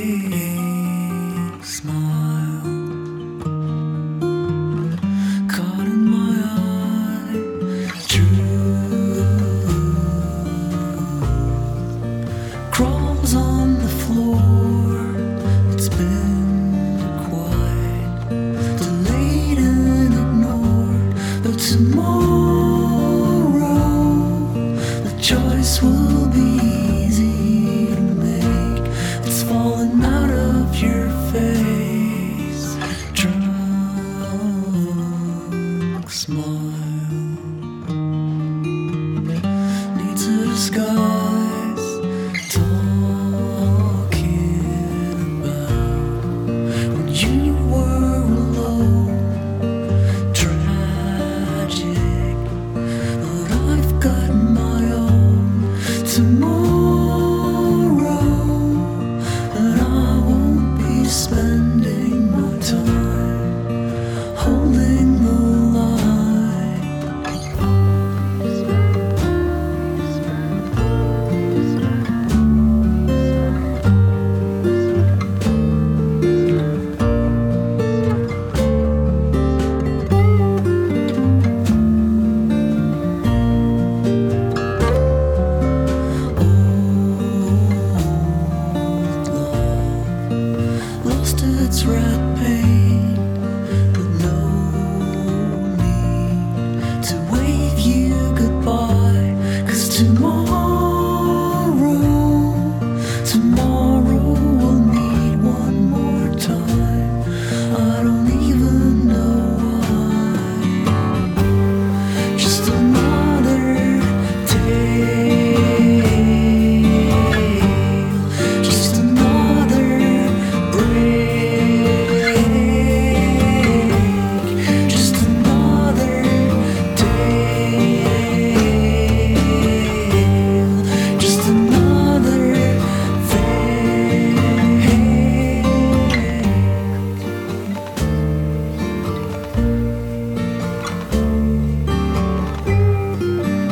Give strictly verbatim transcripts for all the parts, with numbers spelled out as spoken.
fake smile caught in my eye. True crumbs on the floor. It's been quite delayed and ignored, but tomorrow the choice will be easy to make. It's falling out of your face. Drunk smile needs a disguise. Talking about when you were alone. Tragic, but I've got my own tomorrow, and I won't be spending my time holding the line. Lost its red paint, but no need to wave you goodbye. 'Cause tomorrow, tomorrow we'll meet one more time. I don't even know why. Just another tale, just another break, just another tale, just another fake.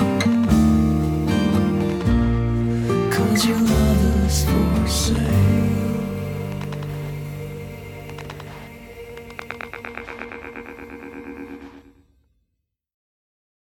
'Cause your love is for sale.